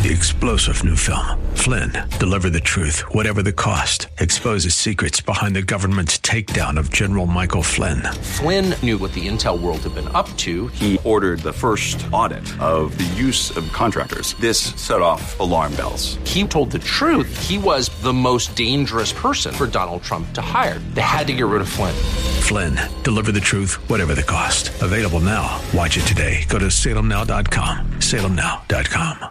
The explosive new film, Flynn, deliver the truth, whatever the cost, exposes secrets behind the government's takedown of General Michael Flynn. Flynn knew what the intel world had been up to. He ordered the first audit of the use of contractors. This set off alarm bells. He told the truth. He was the most dangerous person for Donald Trump to hire. They had to get rid of Flynn. Flynn, deliver the truth, whatever the cost. Available now. Watch it today. Go to salemnow.com. salemnow.com.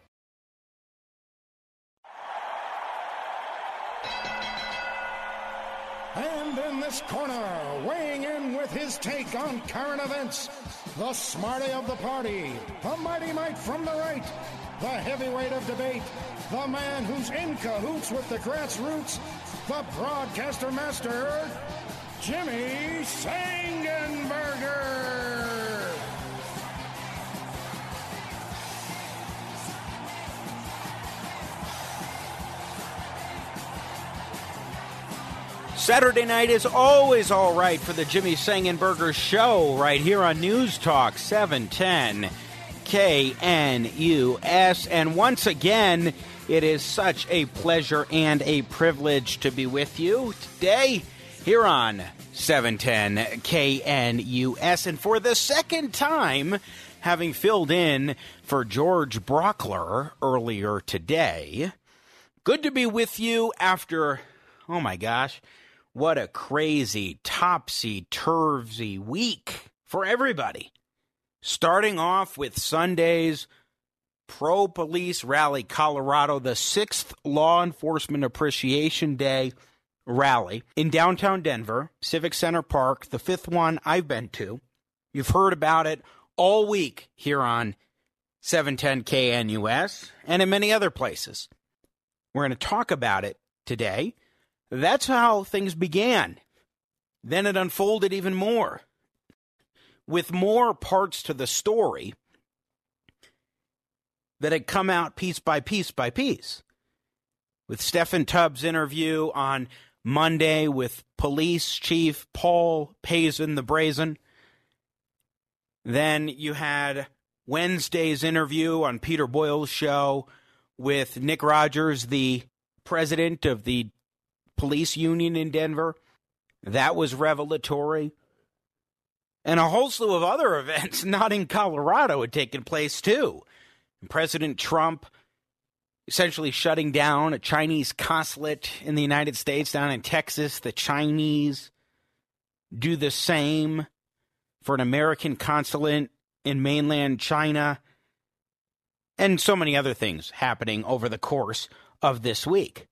And in this corner, weighing in with his take on current events, the smarty of the party, the mighty mite from the right, the heavyweight of debate, the man who's in cahoots with the grassroots, the broadcaster master, Jimmy Sangenberger. Saturday night is always all right for the Jimmy Sangenberger Show right here on News Talk 710 KNUS. And once again, it is such a pleasure and a privilege to be with you today here on 710 KNUS. And for the second time, having filled in for George Brockler earlier today, good to be with you after, oh my gosh, what a crazy, topsy-turvy week for everybody. Starting off with Sunday's Pro-Police Rally Colorado, the 6th Law Enforcement Appreciation Day rally in downtown Denver, Civic Center Park, the 5th one I've been to. You've heard about it all week here on 710 KNUS and in many other places. We're going to talk about it today. That's how things began. Then it unfolded even more, with more parts to the story that had come out piece by piece by piece. With Stephen Tubbs' interview on Monday with Police Chief Paul Pazin the Brazen. Then you had Wednesday's interview on Peter Boyle's show with Nick Rogers, the president of the police union in Denver. That was revelatory. And a whole slew of other events not in Colorado had taken place too. President Trump essentially shutting down a Chinese consulate in the United States down in Texas. The Chinese do the same for an American consulate in mainland China. And so many other things happening over the course of this week.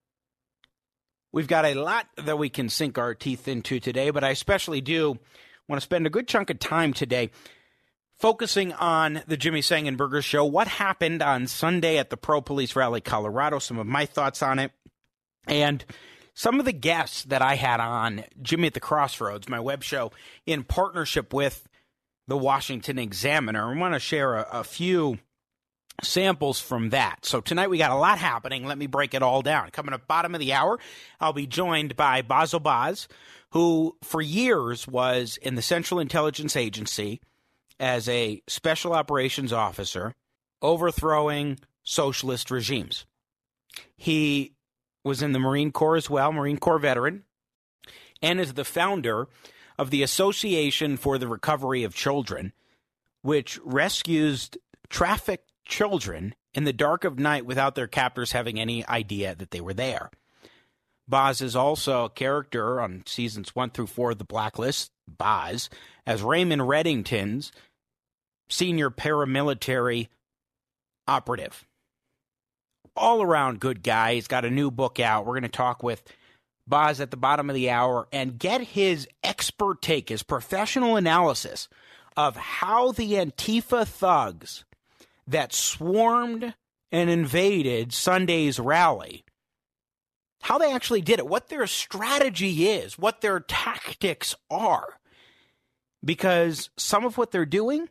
We've got a lot that we can sink our teeth into today, but I especially do want to spend a good chunk of time today focusing on the Jimmy Sangenberger Show, what happened on Sunday at the Pro-Police Rally Colorado, some of my thoughts on it, and some of the guests that I had on Jimmy at the Crossroads, my web show, in partnership with the Washington Examiner. I want to share a few samples from that. So tonight we got a lot happening. Let me break it all down. Coming up bottom of the hour, I'll be joined by Basil Baz, who for years was in the Central Intelligence Agency as a special operations officer overthrowing socialist regimes. He was in the Marine Corps as well, Marine Corps veteran, and is the founder of the Association for the Recovery of Children, which rescues trafficked children in the dark of night without their captors having any idea that they were there. Baz is also a character on seasons 1 through 4 of The Blacklist, Baz, as Raymond Reddington's senior paramilitary operative. All around good guy. He's got a new book out. We're going to talk with Baz at the bottom of the hour and get his expert take, his professional analysis of how the Antifa thugs that swarmed and invaded Sunday's rally, how they actually did it, what their strategy is, what their tactics are. Because some of what they're doing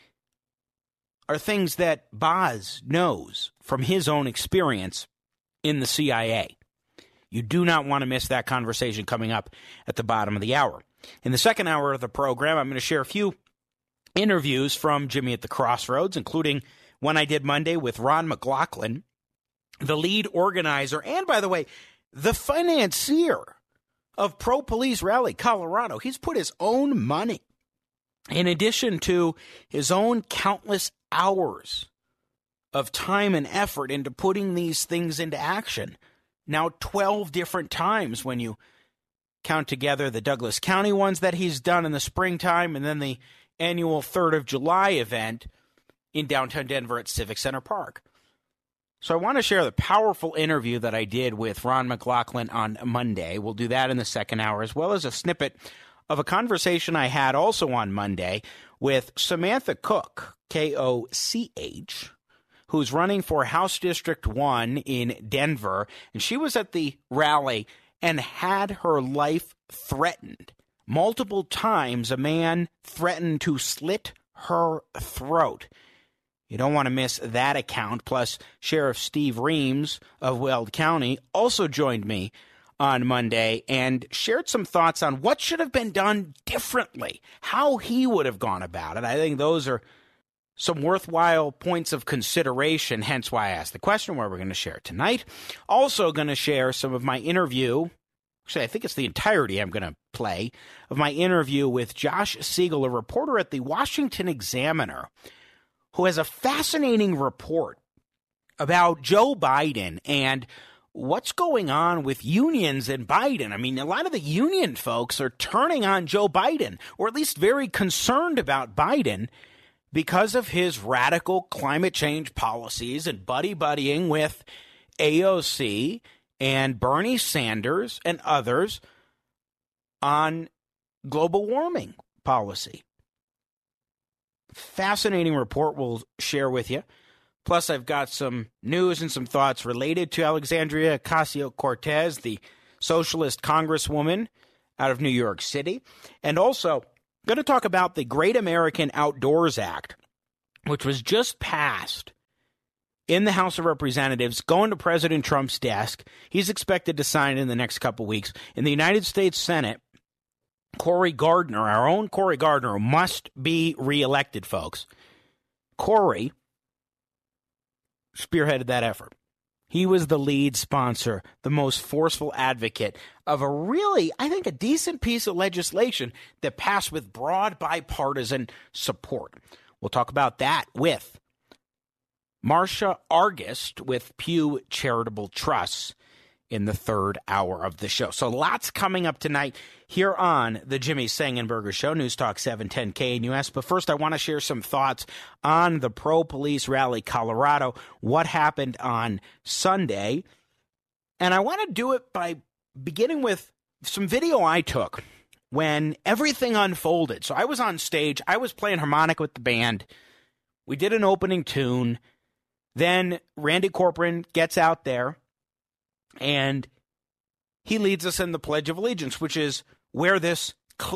are things that Baz knows from his own experience in the CIA. You do not want to miss that conversation coming up at the bottom of the hour. In the second hour of the program, I'm going to share a few interviews from Jimmy at the Crossroads, including one I did Monday with Ron McLaughlin, the lead organizer, and, by the way, the financier of Pro Police Rally Colorado. He's put his own money, in addition to his own countless hours of time and effort into putting these things into action. Now 12 different times when you count together the Douglas County ones that he's done in the springtime and then the annual 3rd of July event in downtown Denver at Civic Center Park. So I want to share the powerful interview that I did with Ron McLaughlin on Monday. We'll do that in the second hour, as well as a snippet of a conversation I had also on Monday with Samantha Cook, K-O-C-H, who's running for House District 1 in Denver. And she was at the rally and had her life threatened. Multiple times, a man threatened to slit her throat. You don't want to miss that account. Plus, Sheriff Steve Reams of Weld County also joined me on Monday and shared some thoughts on what should have been done differently, how he would have gone about it. I think those are some worthwhile points of consideration, hence why I asked the question, where we're going to share tonight. Also going to share some of my interview. Actually, I think it's the entirety I'm going to play of my interview with Josh Siegel, a reporter at the Washington Examiner, who has a fascinating report about Joe Biden and what's going on with unions and Biden. I mean, a lot of the union folks are turning on Joe Biden, or at least very concerned about Biden because of his radical climate change policies and buddy-buddying with AOC and Bernie Sanders and others on global warming policy. Fascinating report we'll share with you. Plus, I've got some news and some thoughts related to Alexandria Ocasio-Cortez, the socialist congresswoman out of New York City. And also, going to talk about the Great American Outdoors Act, which was just passed in the House of Representatives, going to President Trump's desk. He's expected to sign it in the next couple weeks. In the United States Senate, Cory Gardner, our own Cory Gardner, must be reelected, folks. Cory spearheaded that effort. He was the lead sponsor, the most forceful advocate of a really, I think, a decent piece of legislation that passed with broad bipartisan support. We'll talk about that with Marcia Argist with Pew Charitable Trusts in the third hour of the show. So lots coming up tonight here on the Jimmy Sengenberger Show, News Talk 710 KNUS. But first, I want to share some thoughts on the Pro Police Rally Colorado, what happened on Sunday. And I want to do it by beginning with some video I took when everything unfolded. So I was on stage. I was playing harmonica with the band. We did an opening tune. Then Randy Corcoran gets out there, and he leads us in the Pledge of Allegiance, which is where this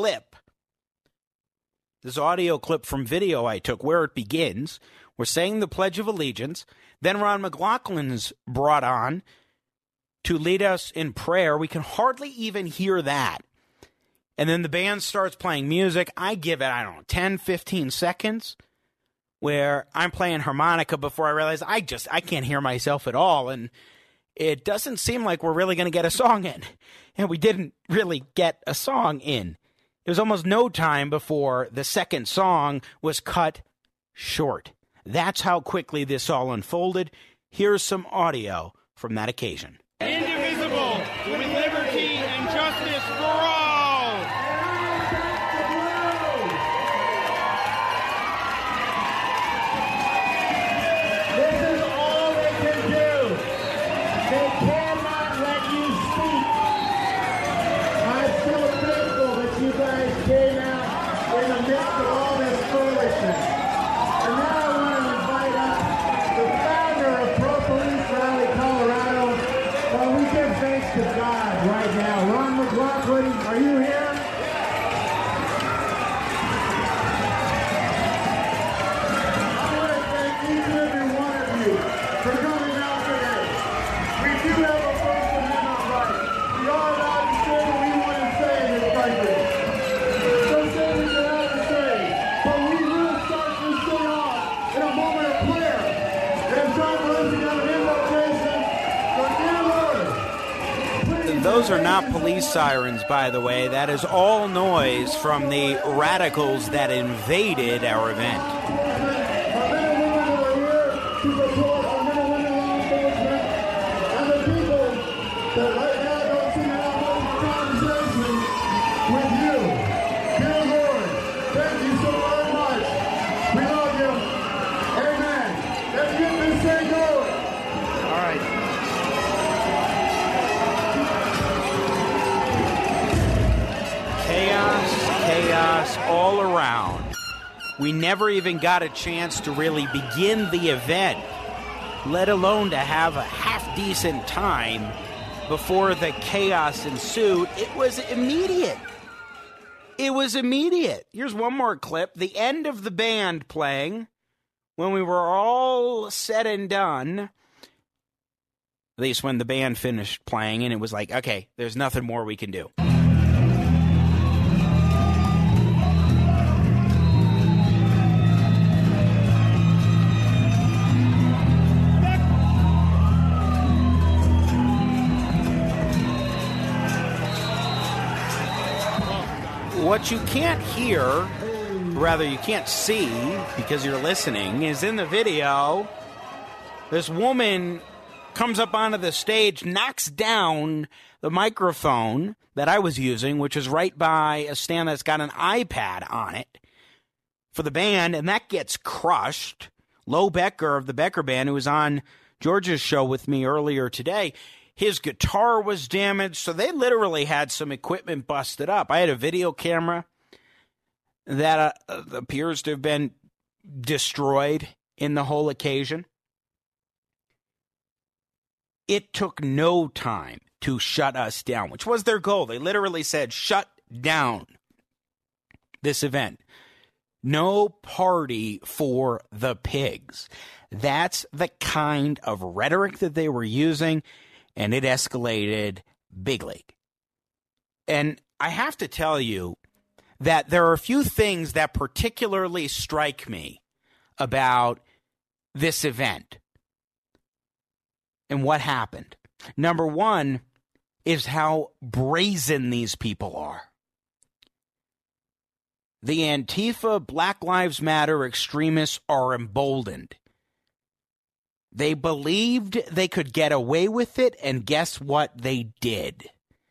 audio clip from video I took, where it begins. We're saying the Pledge of Allegiance. Then Ron McLaughlin's brought on to lead us in prayer. We can hardly even hear that. And then the band starts playing music. I give it, 10, 15 seconds where I'm playing harmonica before I realize I can't hear myself at all. And it doesn't seem like we're really going to get a song in. And we didn't really get a song in. There was almost no time before the second song was cut short. That's how quickly this all unfolded. Here's some audio from that occasion. Indivisible, with liberty and justice for all. This is all they can do. They cannot let you speak. I'm so thankful that you guys came out in the midst of all this foolishness. And now I want to invite up the founder of Pro Police Rally Colorado. Well, we give thanks to God right now. Ron McLaughlin, those are not police sirens, by the way. That is all noise from the radicals that invaded our event. Chaos all around. We never even got a chance to really begin the event, let alone to have a half-decent time before the chaos ensued. It was immediate. Here's one more clip. The end of the band playing, when we were all said and done, at least when the band finished playing, and it was like, okay, there's nothing more we can do. What you can't hear, rather you can't see because you're listening, is in the video, this woman comes up onto the stage, knocks down the microphone that I was using, which is right by a stand that's got an iPad on it for the band, and that gets crushed. Lo Becker of the Becker Band, who was on George's show with me earlier today, his guitar was damaged, so they literally had some equipment busted up. I had a video camera that appears to have been destroyed in the whole occasion. It took no time to shut us down, which was their goal. They literally said, shut down this event. No party for the pigs. That's the kind of rhetoric that they were using, and it escalated big league. And I have to tell you that there are a few things that particularly strike me about this event and what happened. Number one is how brazen these people are. The Antifa, Black Lives Matter extremists are emboldened. They believed they could get away with it, and guess what? They did.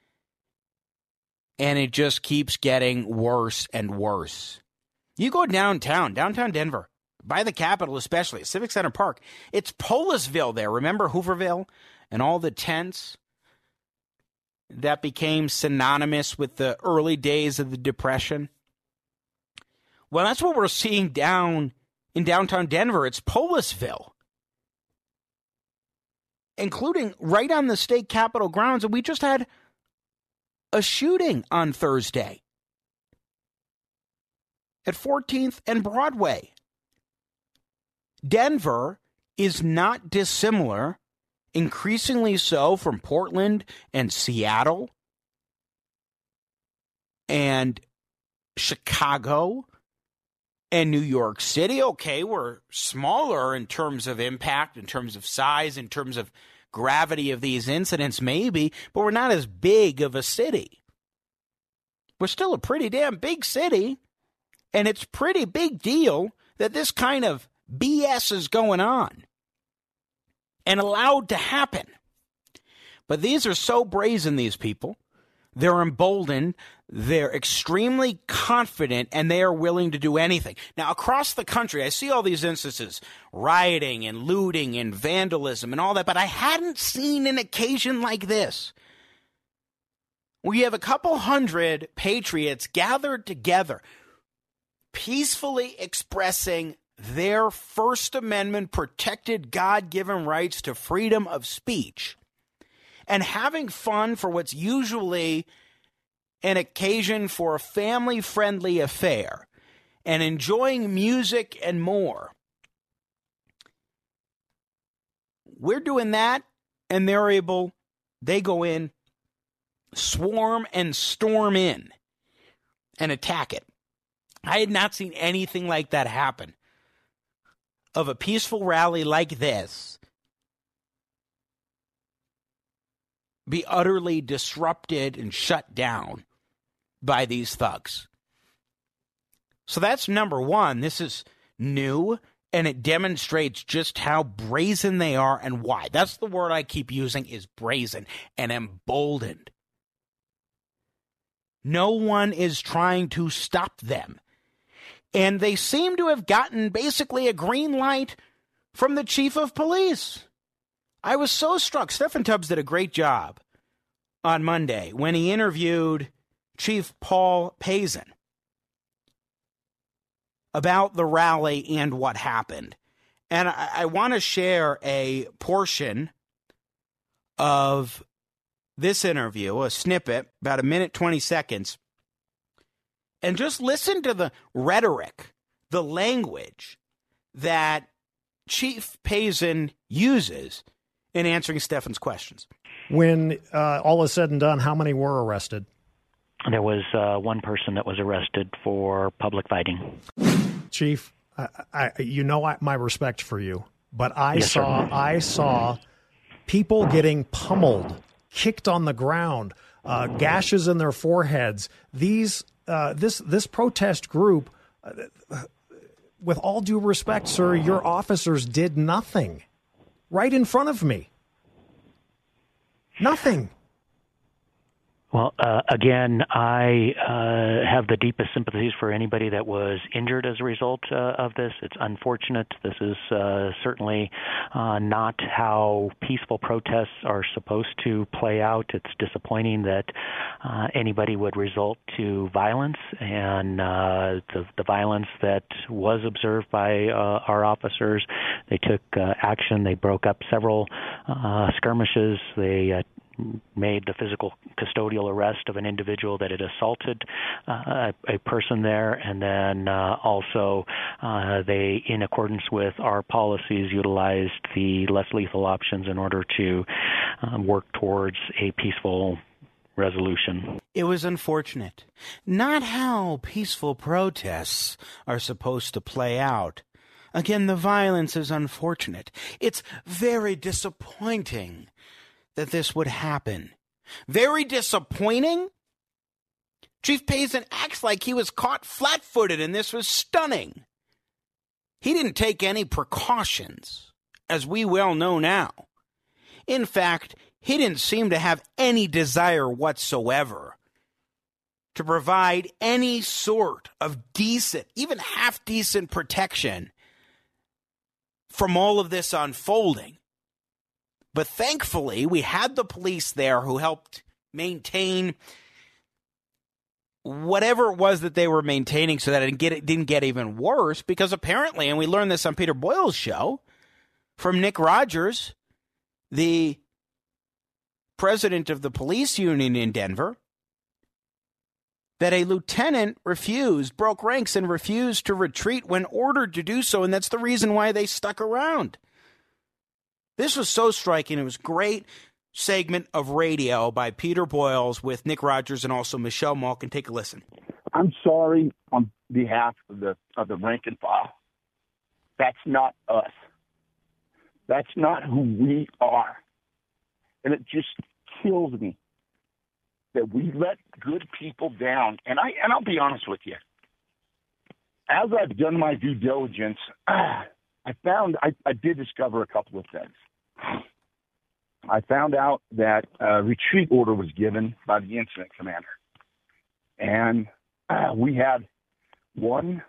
And it just keeps getting worse and worse. You go downtown Denver, by the Capitol especially, Civic Center Park, it's Polisville there. Remember Hooverville and all the tents that became synonymous with the early days of the Depression? Well, that's what we're seeing down in downtown Denver. It's Polisville, including right on the state capitol grounds. And we just had a shooting on Thursday at 14th and Broadway. Denver is not dissimilar, increasingly so, from Portland and Seattle and Chicago and New York City. Okay, we're smaller in terms of impact, in terms of size, in terms of gravity of these incidents, maybe, but we're not as big of a city. We're still a pretty damn big city, and it's a pretty big deal that this kind of BS is going on and allowed to happen. But these are so brazen, these people. They're emboldened, they're extremely confident, and they are willing to do anything. Now, across the country, I see all these instances, rioting and looting and vandalism and all that, but I hadn't seen an occasion like this. We have a couple hundred patriots gathered together, peacefully expressing their First Amendment protected God-given rights to freedom of speech, and having fun for what's usually an occasion for a family-friendly affair, and enjoying music and more. We're doing that, and they go in, swarm and storm in, and attack it. I had not seen anything like that happen. Of a peaceful rally like this be utterly disrupted and shut down by these thugs. So that's number one. This is new, and it demonstrates just how brazen they are and why. That's the word I keep using, is brazen and emboldened. No one is trying to stop them. And they seem to have gotten basically a green light from the chief of police. I was so struck. Stephen Tubbs did a great job on Monday when he interviewed Chief Paul Pazin about the rally and what happened. And I want to share a portion of this interview, a snippet, about 1 minute, 20 seconds, and just listen to the rhetoric, the language that Chief Pazin uses in answering Stephen's questions. When all is said and done, how many were arrested? There was one person that was arrested for public fighting. Chief, my respect for you, but I Yes, saw people getting pummeled, kicked on the ground, gashes in their foreheads. This protest group, with all due respect, sir, your officers did nothing right in front of me. Nothing. Well, again, I have the deepest sympathies for anybody that was injured as a result of this. It's unfortunate. This is certainly not how peaceful protests are supposed to play out. It's disappointing that anybody would resort to violence, and the violence that was observed by our officers. They took action. They broke up several skirmishes. They made the physical custodial arrest of an individual that had assaulted a person there, and then also they, in accordance with our policies, utilized the less lethal options in order to work towards a peaceful resolution. It was unfortunate. Not how peaceful protests are supposed to play out. Again, the violence is unfortunate. It's very disappointing that this would happen. Very disappointing. Chief Pazin acts like he was caught flat-footed, and this was stunning. He didn't take any precautions, as we well know now. In fact, he didn't seem to have any desire whatsoever to provide any sort of decent, even half-decent protection from all of this unfolding. But thankfully, we had the police there who helped maintain whatever it was that they were maintaining so that it didn't get even worse, because apparently, and we learned this on Peter Boyle's show, from Nick Rogers, the president of the police union in Denver, that a lieutenant broke ranks and refused to retreat when ordered to do so, and that's the reason why they stuck around. This was so striking. It was a great segment of radio by Peter Boyles with Nick Rogers and also Michelle Malkin. Take a listen. I'm sorry on behalf of the rank and file. That's not us. That's not who we are. And it just kills me that we let good people down. And I'll be honest with you. As I've done my due diligence, I did discover a couple of things. I found out that a retreat order was given by the incident commander. And we had one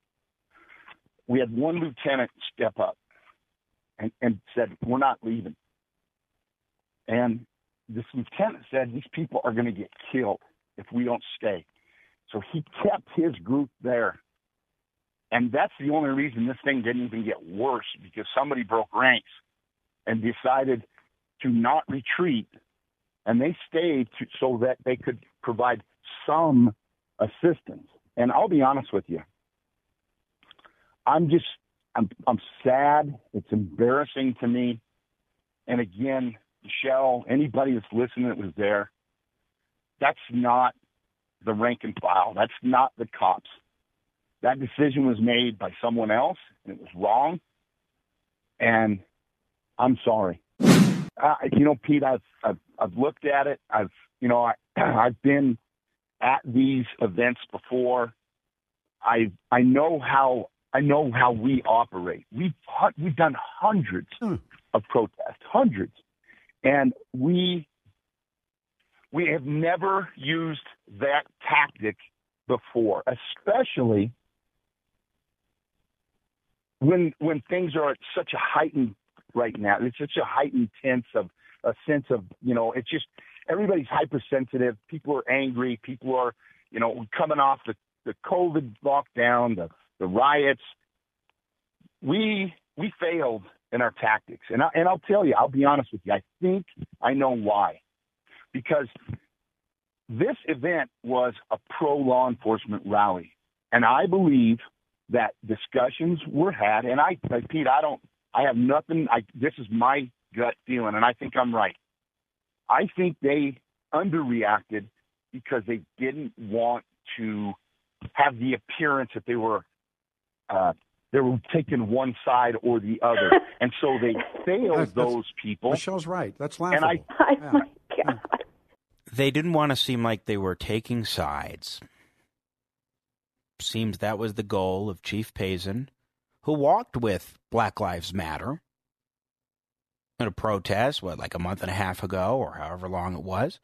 lieutenant step up and said, "We're not leaving." And this lieutenant said, "These people are going to get killed if we don't stay." So he kept his group there. And that's the only reason this thing didn't even get worse, because somebody broke ranks and decided to not retreat, and they stayed so that they could provide some assistance. And I'll be honest with you, I'm sad. It's embarrassing to me. And again, Michelle, anybody that's listening that was there, that's not the rank and file. That's not the cops. That decision was made by someone else, and it was wrong. And I'm sorry. Pete, I've looked at it. I've been at these events before. I know how we operate. We've done hundreds of protests, hundreds, and we have never used that tactic before, especially when things are at such a heightened right now. It's such a heightened sense of it's just everybody's hypersensitive. People are angry. People are, coming off the COVID lockdown, the riots. We failed in our tactics, and I'll tell you, I'll be honest with you. I think I know why, because this event was a pro-law enforcement rally, and I believe that discussions were had. And Pete, I have nothing. This is my gut feeling, and I think I'm right. I think they underreacted because they didn't want to have the appearance that they were taking one side or the other, and so they failed those people. Michelle's right. That's laughable. And my God. They didn't want to seem like they were taking sides. Seems that was the goal of Chief Pazin, who walked with Black Lives Matter in a protest, like a month and a half ago or however long it was.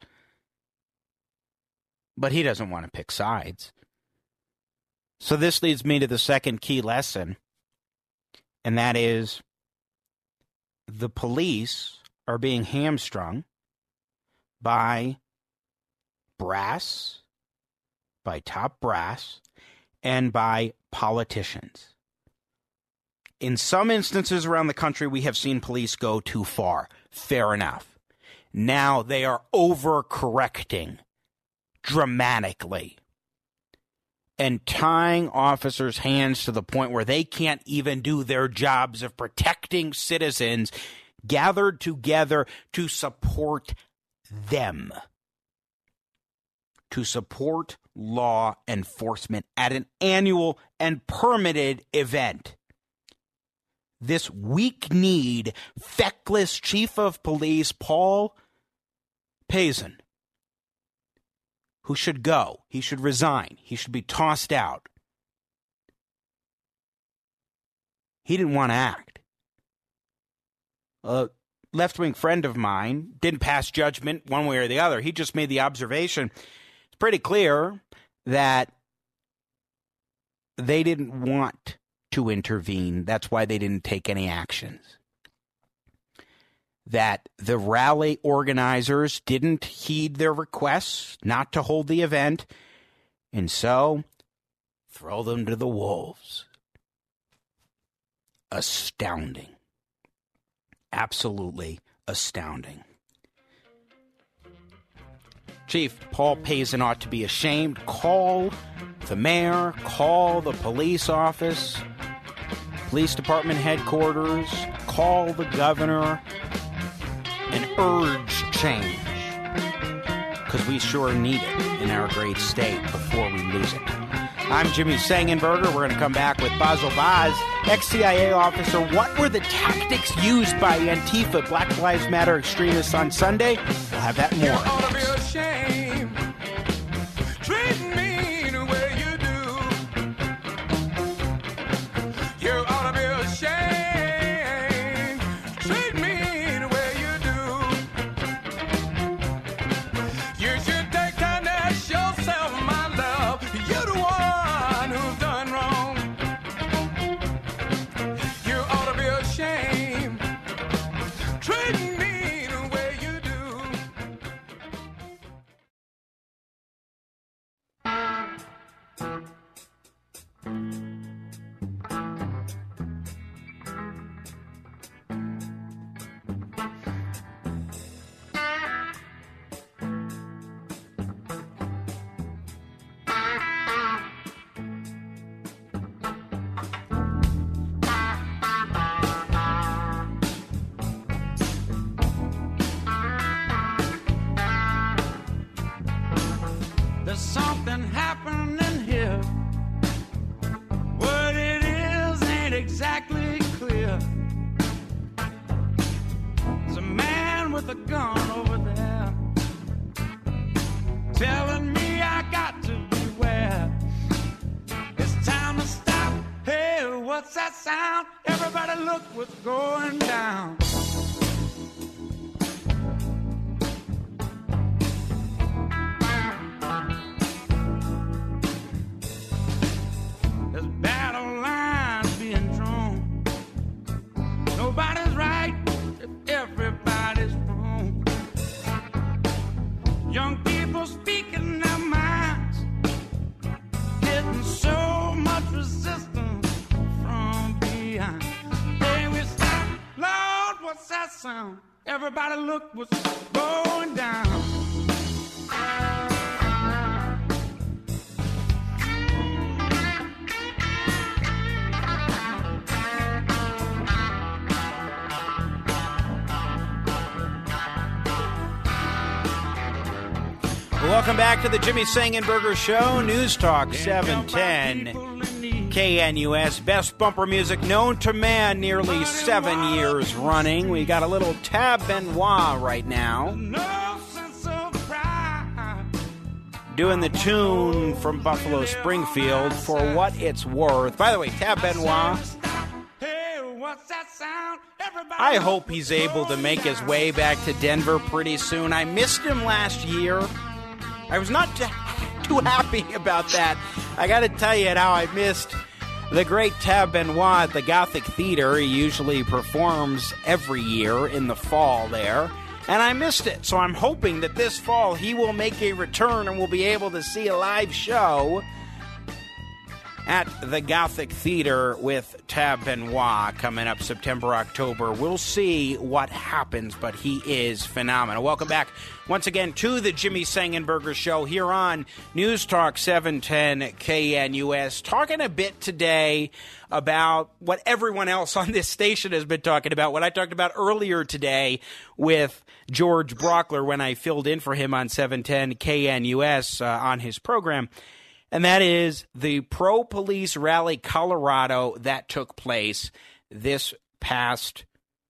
But he doesn't want to pick sides. So this leads me to the second key lesson, and that is the police are being hamstrung by brass, by top brass, and by politicians. In some instances around the country, we have seen police go too far. Fair enough. Now they are overcorrecting dramatically and tying officers' hands to the point where they can't even do their jobs of protecting citizens gathered together to support them, to support law enforcement at an annual and permitted event. This weak-kneed, feckless chief of police, Paul Pazin, who should go, he should resign, he should be tossed out. He didn't want to act. A left-wing friend of mine didn't pass judgment one way or the other. He just made the observation. It's pretty clear that they didn't want to intervene. That's why they didn't take any actions. That the rally organizers didn't heed their requests not to hold the event, and so throw them to the wolves. Astounding. Absolutely astounding. Chief Paul Pazin ought to be ashamed. Call the mayor, call the police office, police department headquarters, call the governor, and urge change. Because we sure need it in our great state before we lose it. I'm Jimmy Sangenberger. We're going to come back with Basil Vaz, ex-CIA officer. What were the tactics used by Antifa, Black Lives Matter extremists on Sunday? We'll have that more. You ought to be ashamed, treating me the way you do. You ought to be ashamed, treat me the way you do. You should take time to ask yourself, my love, you're the one who's done wrong. You ought to be ashamed, treating me the way you do. There's something happening here. What it is ain't exactly clear. There's a man with a gun over there, telling me I got to beware. It's time to stop. Hey, what's that sound? Everybody look what's going down. There's battle lines being drawn. Nobody's right if everybody's wrong. Young people speaking their minds, getting so much resistance from behind. Hey, we stop, Lord, what's that sound? Everybody look what's going down. Welcome back to the Jimmy Sangenberger Show, News Talk 710 KNUS. Best bumper music known to man, nearly 7 years running. We got a little Tab Benoit right now, doing the tune from Buffalo Springfield, For What It's Worth. By the way, Tab Benoit, I hope he's able to make his way back to Denver pretty soon. I missed him last year. I was not too happy about that. I got to tell you how I missed the great Tab Benoit at the Gothic Theater. He usually performs every year in the fall there, and I missed it. So I'm hoping that this fall he will make a return and we'll be able to see a live show at the Gothic Theater with Tab Benoit coming up September, October. We'll see what happens, but he is phenomenal. Welcome back once again to the Jimmy Sangenberger Show here on News Talk 710 KNUS. Talking a bit today about what everyone else on this station has been talking about, what I talked about earlier today with George Brockler when I filled in for him on 710 KNUS on his program. And that is the pro-police rally Colorado that took place this past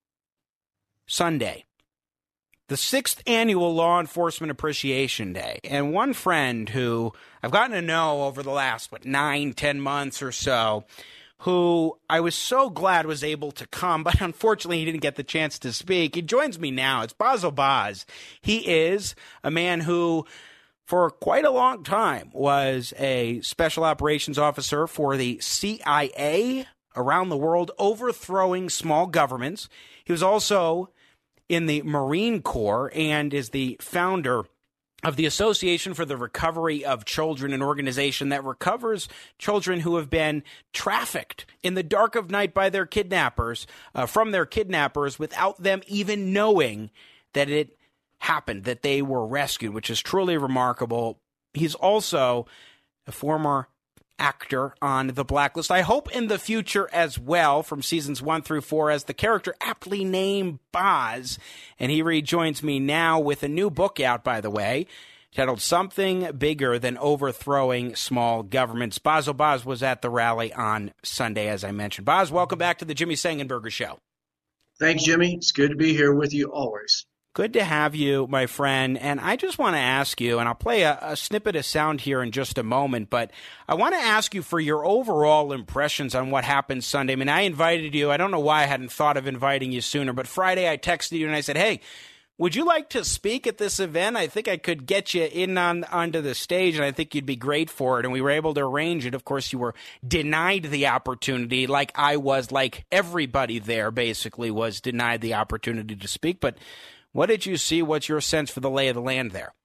Sunday. The 6th annual Law Enforcement Appreciation Day. And one friend who I've gotten to know over the last, 9-10 months or so, who I was so glad was able to come, but unfortunately he didn't get the chance to speak. He joins me now. It's Baz Obaz. He is a man who, for quite a long time, was a special operations officer for the CIA around the world, overthrowing small governments. He was also in the Marine Corps and is the founder of the Association for the Recovery of Children, an organization that recovers children who have been trafficked in the dark of night by their kidnappers, from their kidnappers, without them even knowing that it happened, that they were rescued, which is truly remarkable. He's also a former actor on The Blacklist. I hope in the future as well, from seasons 1 through 4, as the character aptly named Baz. And he rejoins me now with a new book out, by the way, titled Something Bigger Than Overthrowing Small Governments. Baz Obaz was at the rally on Sunday, as I mentioned. Baz, welcome back to the Jimmy Sangenberger Show. Thanks, Jimmy. It's good to be here with you always. Good to have you, my friend. And I just want to ask you, and I'll play a snippet of sound here in just a moment, but I want to ask you for your overall impressions on what happened Sunday. I mean, I invited you. I don't know why I hadn't thought of inviting you sooner, but Friday I texted you and I said, hey, would you like to speak at this event? I think I could get you in onto the stage, and I think you'd be great for it. And we were able to arrange it. Of course, you were denied the opportunity, like I was, like everybody there basically was denied the opportunity to speak. But what did you see? What's your sense for the lay of the land there?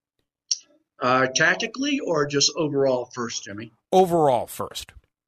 Tactically or just overall first, Jimmy? Overall first.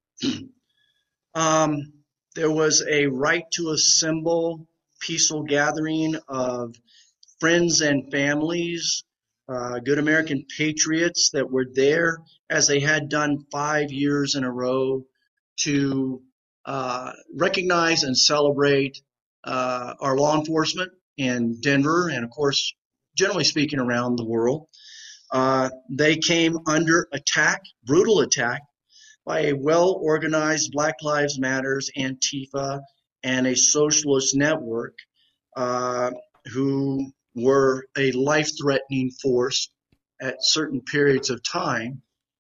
There was a right to assemble peaceful gathering of friends and families, good American patriots that were there, as they had done 5 years in a row, to recognize and celebrate our law enforcement in Denver and, of course, generally speaking, around the world. They came under attack, brutal attack, by a well-organized Black Lives Matters, Antifa, and a socialist network who a life-threatening force at certain periods of time,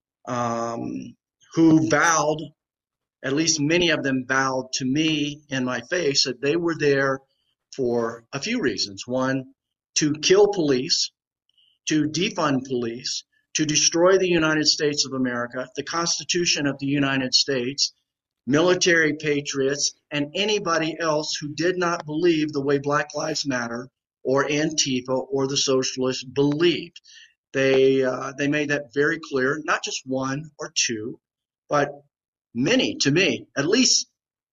who vowed, at least many of them vowed to me in my face, that they were there for a few reasons. One, to kill police, to defund police, to destroy the United States of America, the Constitution of the United States, military patriots, and anybody else who did not believe the way Black Lives Matter or Antifa or the socialists believed. They made that very clear, not just one or two, but many to me, at least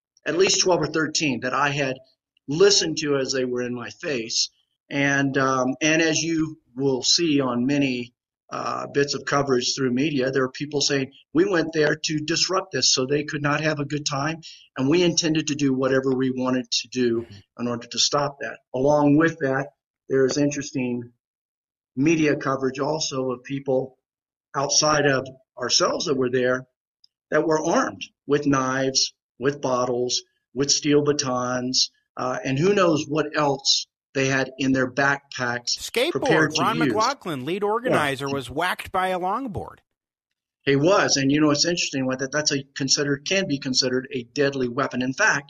12 or 13 that I had listened to as they were in my face. And as you will see on many bits of coverage through media, there are people saying, we went there to disrupt this so they could not have a good time, and we intended to do whatever we wanted to do in order to stop that. Along with that, there's interesting media coverage also of people outside of ourselves that were there that were armed with knives, with bottles, with steel batons, and who knows what else they had in their backpacks. Skateboard. Ron McLaughlin, lead organizer, was whacked by a longboard. He was, and it's interesting with that. That's can be considered a deadly weapon. In fact,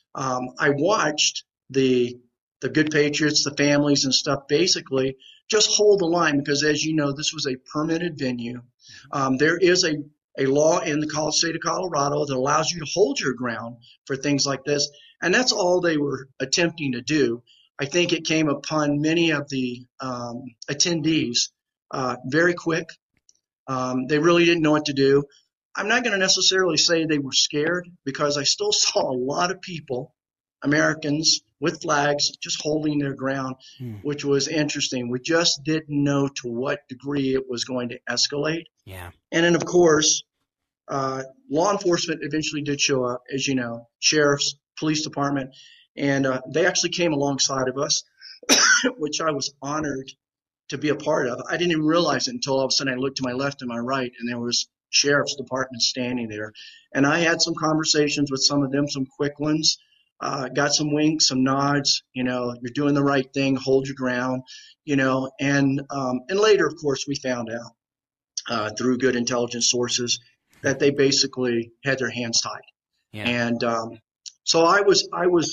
I watched the Good Patriots, the families and stuff, basically just hold the line because, as you know, this was a permitted venue. There is a law in the state of Colorado that allows you to hold your ground for things like this, and that's all they were attempting to do. I think it came upon many of the attendees very quick. They really didn't know what to do. I'm not going to necessarily say they were scared because I still saw a lot of people, Americans with flags, just holding their ground, which was interesting. We just didn't know to what degree it was going to escalate. Yeah. And then, of course, law enforcement eventually did show up, as you know, sheriffs, police department, and they actually came alongside of us, which I was honored to be a part of. I didn't even realize it until all of a sudden I looked to my left and my right, and there was sheriff's department standing there. And I had some conversations with some of them, some quick ones, got some winks, some nods, you're doing the right thing, hold your ground, and later, of course, we found out through good intelligence sources that they basically had their hands tied. Yeah. And so I was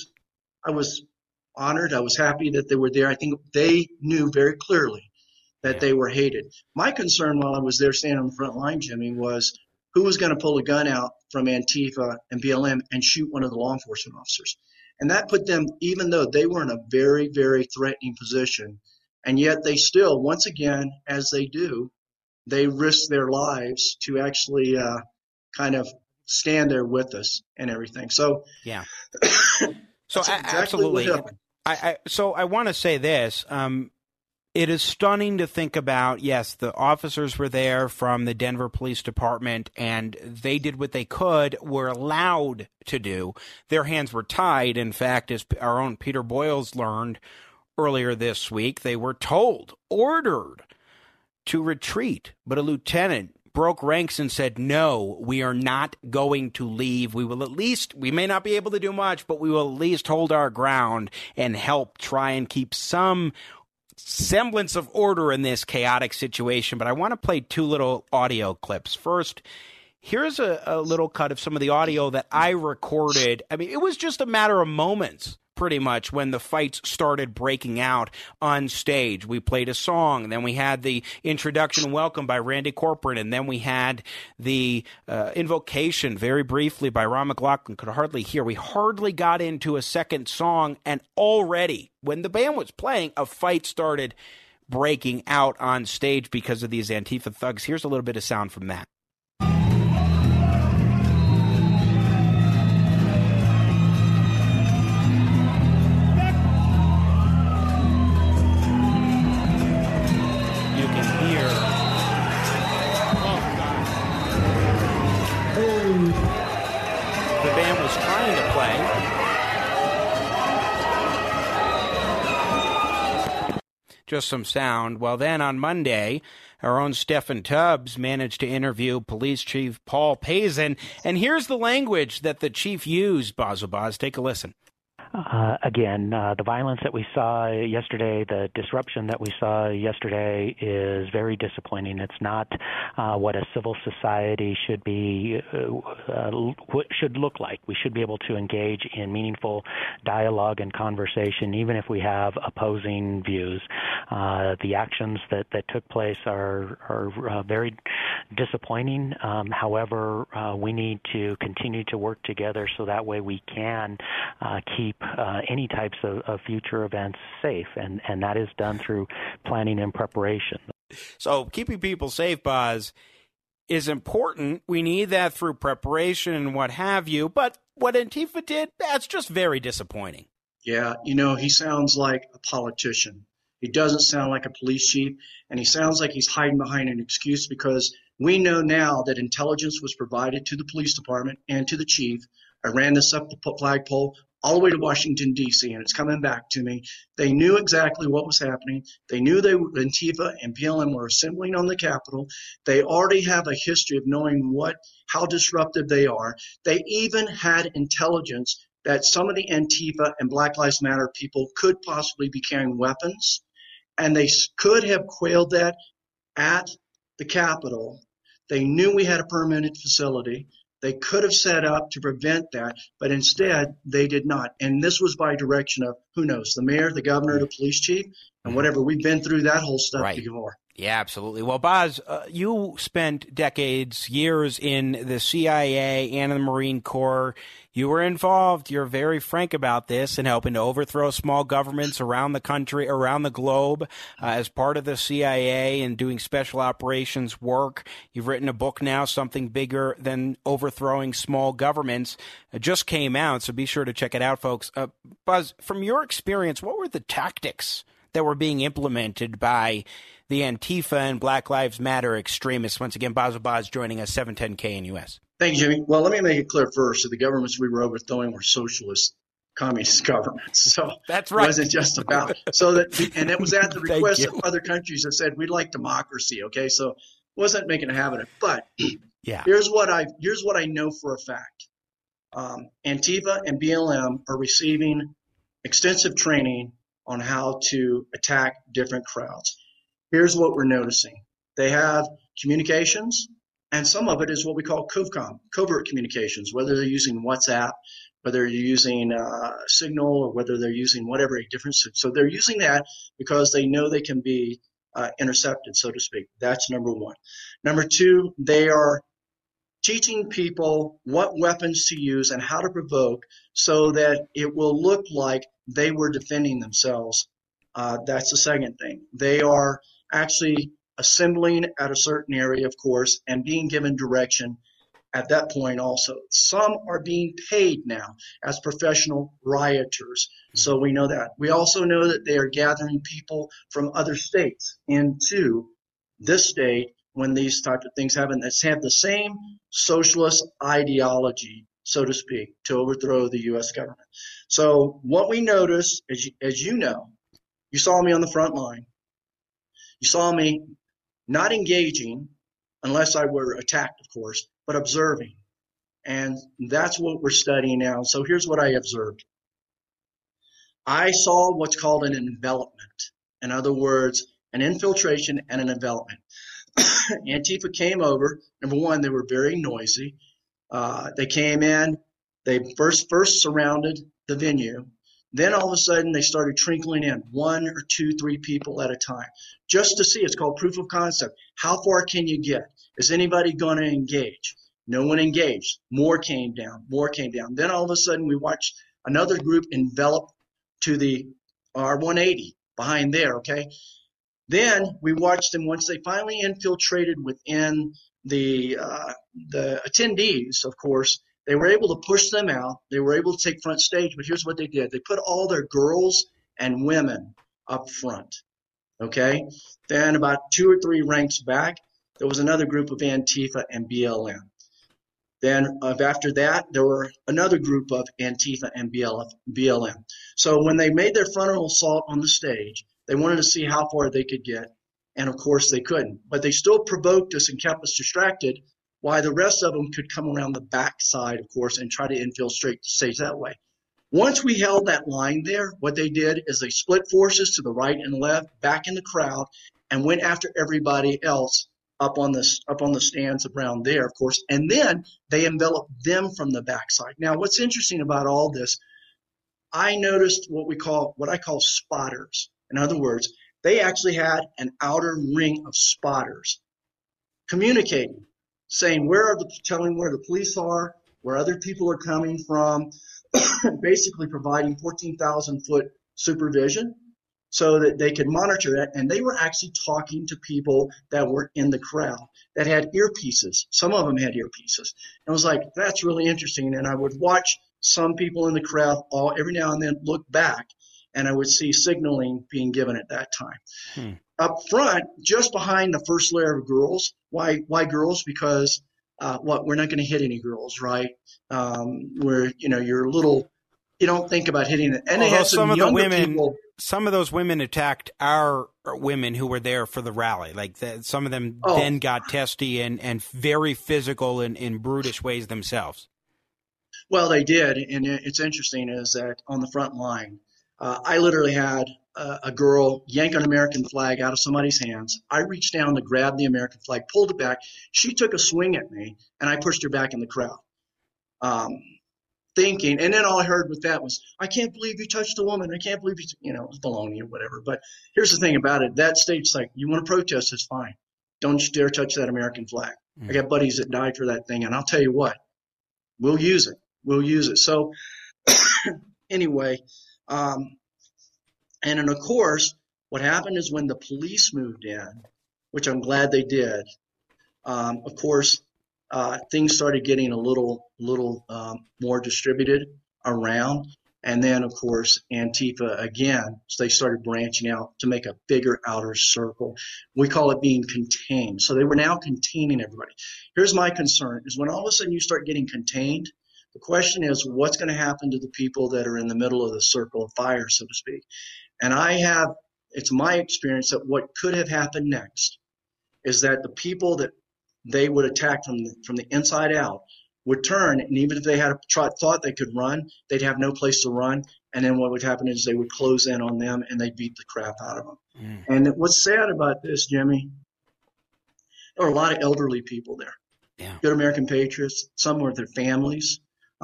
honored. I was happy that they were there. I think they knew very clearly that they were hated. My concern while I was there standing on the front line, Jimmy, was who was going to pull a gun out from Antifa and BLM and shoot one of the law enforcement officers. And that put them, even though they were in a very, very threatening position, and yet they still, once again, as they do, they risk their lives to actually kind of stand there with us and everything. So, yeah. So absolutely. So I want to say this. It is stunning to think about, yes, the officers were there from the Denver Police Department, and they did what they could, were allowed to do. Their hands were tied. In fact, as our own Peter Boyles learned earlier this week, they were ordered to retreat. But a lieutenant broke ranks and said, no, we are not going to leave. We may not be able to do much, but we will at least hold our ground and help try and keep some semblance of order in this chaotic situation. But I want to play two little audio clips. First, here's a little cut of some of the audio that I recorded. I mean, it was just a matter of moments, pretty much, when the fights started breaking out on stage. We played a song, then we had the introduction and welcome by Randy Corcoran, and then we had the invocation very briefly by Ron McLaughlin. Could hardly hear. We hardly got into a second song, and already, when the band was playing, a fight started breaking out on stage because of these Antifa thugs. Here's a little bit of sound from that. Just some sound. Well, then on Monday, our own Stephen Tubbs managed to interview Police Chief Paul Pazin. And here's the language that the chief used, Boz. Take a listen. Again, the violence that we saw yesterday, the disruption that we saw yesterday is very disappointing. It's not what a civil society should be, should look like. We should be able to engage in meaningful dialogue and conversation, even if we have opposing views. The actions that took place are very disappointing. However, we need to continue to work together so that way we can keep any types of future events safe, and that is done through planning and preparation. So keeping people safe, Boz, is important. We need that through preparation and what have you, but what Antifa did, that's just very disappointing. Yeah, he sounds like a politician. He doesn't sound like a police chief, and he sounds like he's hiding behind an excuse, because we know now that intelligence was provided to the police department and to the chief. I ran this up the flagpole all the way to Washington, D.C., and it's coming back to me. They knew exactly what was happening. They knew Antifa and BLM were assembling on the Capitol. They already have a history of knowing how disruptive they are. They even had intelligence that some of the Antifa and Black Lives Matter people could possibly be carrying weapons, and they could have quailed that at the Capitol. They knew we had a permanent facility. They could have set up to prevent that, but instead they did not. And this was by direction of, who knows, the mayor, the governor, the police chief, and whatever. We've been through that whole stuff before. Yeah, absolutely. Well, Boz, you spent decades, years in the CIA and in the Marine Corps. You were involved, you're very frank about this, in helping to overthrow small governments around the country, around the globe, as part of the CIA and doing special operations work. You've written a book now, Something Bigger Than Overthrowing Small Governments. It just came out, so be sure to check it out, folks. Boz, from your experience, what were the tactics that were being implemented by the Antifa and Black Lives Matter extremists? Once again, Boz joining us, 710 KNUS. Thank you, Jimmy. Well, let me make it clear first that the governments we were overthrowing were socialist, communist governments. So that's right. It wasn't just about and it was at the request of other countries that said we'd like democracy. Okay, so it wasn't making a habit of it. But here's what I know for a fact. Antifa and BLM are receiving extensive training on how to attack different crowds. Here's what we're noticing. They have communications, and some of it is what we call COVCOM, covert communications, whether they're using WhatsApp, whether they're using Signal, or whether they're using whatever a different. So they're using that because they know they can be intercepted, so to speak. That's number one. Number two, they are teaching people what weapons to use and how to provoke so that it will look like they were defending themselves. That's the second thing. They are actually assembling at a certain area, of course, and being given direction at that point also. Some are being paid now as professional rioters, so we know that. We also know that they are gathering people from other states into this state when these types of things happen that have the same socialist ideology, so to speak, to overthrow the U.S. government. So what we notice, as you know, you saw me on the front line. You saw me not engaging unless I were attacked, of course, but observing. And that's what we're studying now. So here's what I observed. I saw what's called an envelopment. In other words, an infiltration and an envelopment. Antifa came over. Number one, they were very noisy. They came in. They first surrounded the venue. Then all of a sudden they started trickling in, 1 or 2, 3 people at a time, just to see. It's called proof of concept. How far can you get? Is anybody going to engage? No one engaged. More came down. Then all of a sudden we watched another group envelop to the R180 behind there, okay? Then we watched them once they finally infiltrated within the attendees, of course. They were able to push them out. They were able to take front stage, but here's what they did. They put all their girls and women up front, okay? Then about 2 or 3 ranks back, there was another group of Antifa and BLM. Then after that, there were another group of Antifa and BLM. So when they made their frontal assault on the stage, they wanted to see how far they could get, and of course they couldn't. But they still provoked us and kept us distracted, while the rest of them could come around the back side, of course, and try to infiltrate the stage that way. Once we held that line there, what they did is they split forces to the right and left, back in the crowd, and went after everybody else up on the stands around there, of course, and then they enveloped them from the backside. Now, what's interesting about all this, I noticed what I call spotters. In other words, they actually had an outer ring of spotters communicating, saying telling where the police are, where other people are coming from, basically providing 14,000-foot supervision so that they could monitor it. And they were actually talking to people that were in the crowd that had earpieces. Some of them had earpieces. And I was like, that's really interesting. And I would watch some people in the crowd every now and then look back, and I would see signaling being given at that time. Up front, just behind the first layer of girls. Why girls? Because we're not going to hit any girls, right? You're a little, you don't think about hitting it. And they had some of the women, people. Some of those women attacked our women who were there for the rally. Some of them then got testy and very physical in brutish ways themselves. Well, they did. And it's interesting is that on the front line, I literally had a girl yank an American flag out of somebody's hands. I reached down to grab the American flag, pulled it back. She took a swing at me, and I pushed her back in the crowd. Thinking, and then all I heard with that was, I can't believe you touched a woman. I can't believe it was baloney or whatever. But here's the thing about it. That state's like, you want to protest, it's fine. Don't you dare touch that American flag. I got buddies that died for that thing, and I'll tell you what, we'll use it. We'll use it. So anyway, and then, of course, what happened is when the police moved in, which I'm glad they did, of course, things started getting a little more distributed around. And then, of course, Antifa, again, so they started branching out to make a bigger outer circle. We call it being contained. So they were now containing everybody. Here's my concern is when all of a sudden you start getting contained, the question is what's going to happen to the people that are in the middle of the circle of fire, so to speak. And it's my experience that what could have happened next is that the people that they would attack from the inside out would turn, and even if they had thought they could run, they'd have no place to run. And then what would happen is they would close in on them and they'd beat the crap out of them. And what's sad about this, Jimmy, there are a lot of elderly people there. Yeah. Good American patriots, some with their families.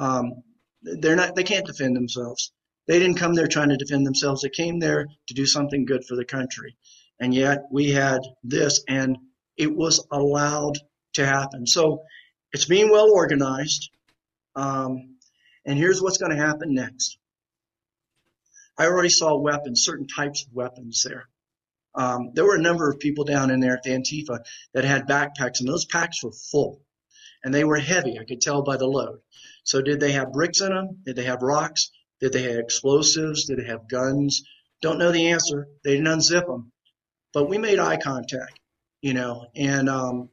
They can't defend themselves. They didn't come there trying to defend themselves. They came there to do something good for the country. And yet we had this, and it was allowed to happen. So it's being well organized. And here's what's going to happen next. I already saw weapons, certain types of weapons there. There were a number of people down in there at the Antifa that had backpacks, and those packs were full. And they were heavy, I could tell by the load. So did they have bricks in them? Did they have rocks? Did they have explosives? Did they have guns? Don't know the answer. They didn't unzip them. But we made eye contact, and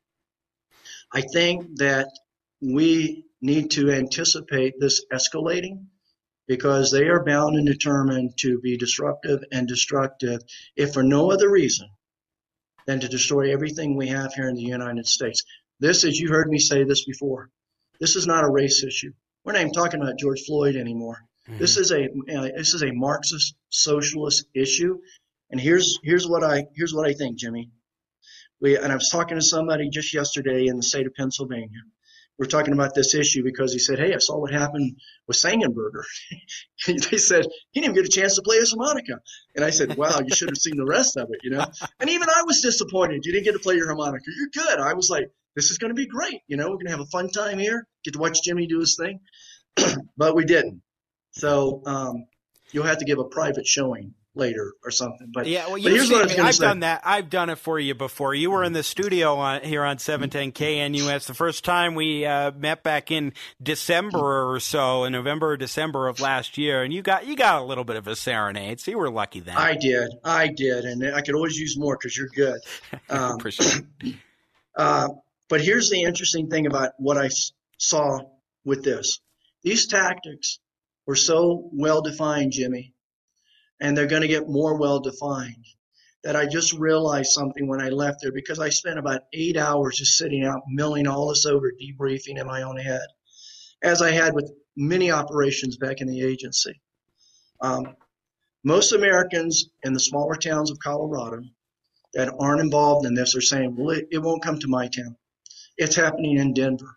I think that we need to anticipate this escalating because they are bound and determined to be disruptive and destructive, if for no other reason than to destroy everything we have here in the United States. This, as you heard me say this before, this is not a race issue. We're not even talking about George Floyd anymore. Mm-hmm. This is a Marxist socialist issue. And here's what I think, Jimmy. And I was talking to somebody just yesterday in the state of Pennsylvania. We're talking about this issue because he said, hey, I saw what happened with Sangenberger. They said, he didn't get a chance to play his harmonica. And I said, wow, you should have seen the rest of it, And even I was disappointed. You didn't get to play your harmonica. You're good. I was like, this is going to be great. We're going to have a fun time here, get to watch Jimmy do his thing. But we didn't. So you'll have to give a private showing later or something. But yeah, well, here's what I was going to say. Done that. I've done it for you before. You were in the studio here on 710 KNUS the first time we met back in December or so, in November or December of last year, and you got a little bit of a serenade. So you were lucky then. I did, and I could always use more because you're good. Appreciate it. But here's the interesting thing about what I saw with this. These tactics were so well-defined, Jimmy, and they're going to get more well-defined, that I just realized something when I left there because I spent about 8 hours just sitting out, milling all this over, debriefing in my own head, as I had with many operations back in the agency. Most Americans in the smaller towns of Colorado that aren't involved in this are saying, well, it won't come to my town. It's happening in Denver.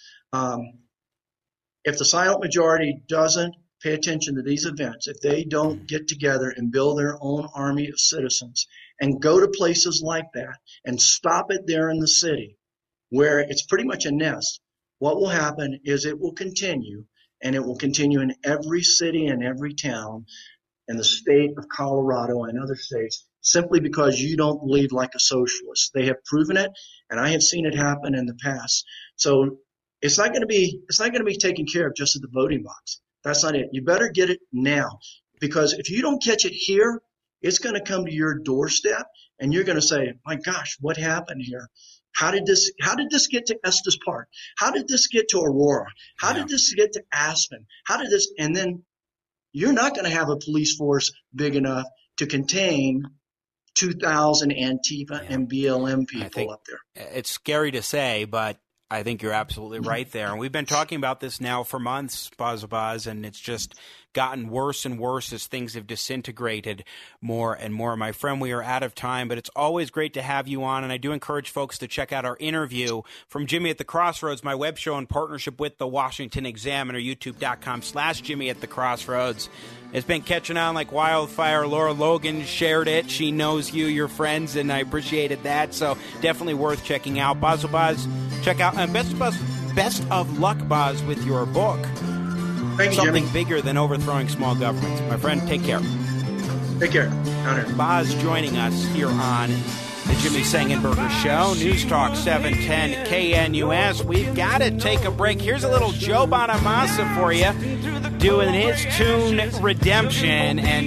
If the silent majority doesn't pay attention to these events, if they don't get together and build their own army of citizens and go to places like that and stop it there in the city where it's pretty much a nest, what will happen is it will continue, and it will continue in every city and every town in the state of Colorado and other states, simply because you don't believe like a socialist. They have proven it, and I have seen it happen in the past. So it's not going to be taken care of just at the voting box. That's not it. You better get it now, because if you don't catch it here, it's going to come to your doorstep, and you're going to say, "My gosh, what happened here? How did this get to Estes Park? How did this get to Aurora? How did this get to Aspen? How did this?" And then you're not going to have a police force big enough to contain 2,000 Antifa and BLM people up there. It's scary to say, but I think you're absolutely right there. And we've been talking about this now for months, Baz, and it's just gotten worse and worse as things have disintegrated more and more. My friend, we are out of time, but it's always great to have you on. And I do encourage folks to check out our interview from Jimmy at the Crossroads, my web show in partnership with the Washington Examiner, youtube.com/Jimmy at the Crossroads. It's been catching on like wildfire. Laura Logan shared it. She knows you, your friends, and I appreciated that. So definitely worth checking out. Baz, check out best of luck, Baz, with your book. Thank you, Something Jimmy. Bigger Than Overthrowing Small Governments. My friend, take care. Take care. Baz joining us here on the Jimmy Sengenberger Show, News Talk 710 KNUS. We've got to take a break. Here's a little Joe Bonamassa for you, doing his tune Redemption, and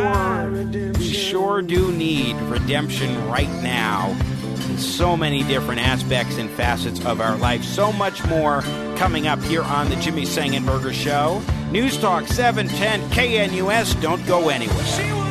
we sure do need redemption right now in so many different aspects and facets of our life. So much more coming up here on the Jimmy Sengenberger Show. News Talk 710 KNUS. Don't go anywhere.